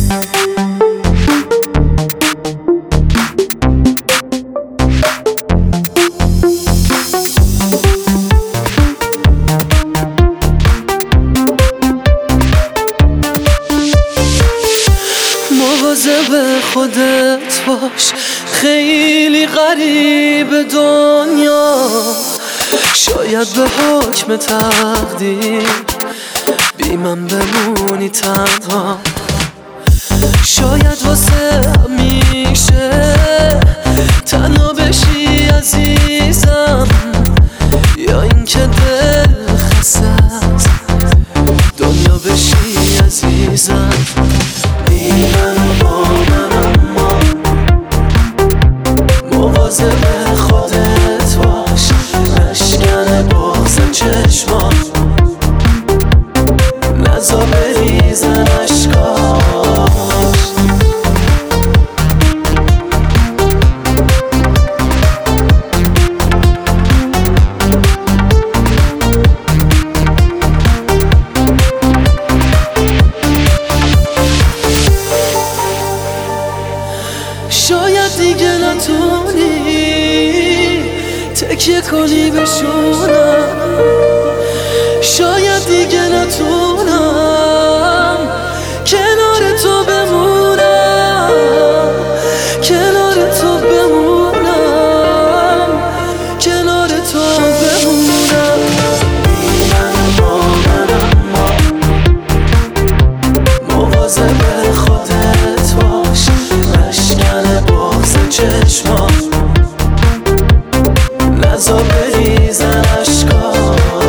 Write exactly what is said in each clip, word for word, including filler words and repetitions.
مواظب خودت باش، خیلی غریب دنیا. شاید به حکم تقدیر بی من بمونی تنها. شاید واسه همیشه تنها بشی عزیزم، یا اینکه دل خسته از دنیا بشی عزیزم. بی من با من اما مواظب خودت باش، نشکن بغض چشمات، نزا بریزن اشکاش. شاید دیگه نتونی تکیه کنی به شونم، شاید دیگه نتونم کنار تو بمونم، کنار تو بمونم، کنار تو بمونم. بی من با من اما مواظب خودت باش، نشکن بغض چشمات، نزا بریزن اشکاش.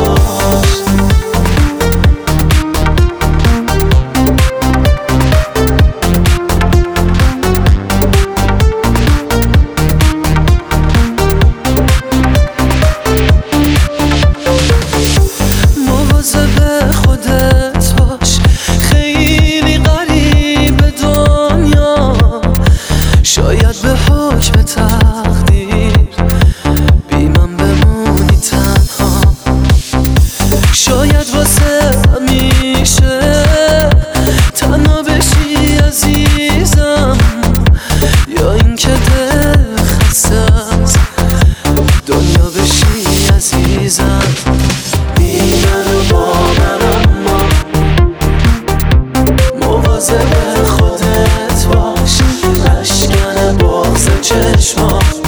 مواظب خودت باش، خیلی غریب دنیا. شاید به حکم تقدیر بی من بمونی تنها. شاید واسه همیشه تنها بشی عزیزم، یا اینکه دل خسته از دنیا بشی عزیزم. بی من با من اما مواظب خودت باش، نشکن بغض چشمات،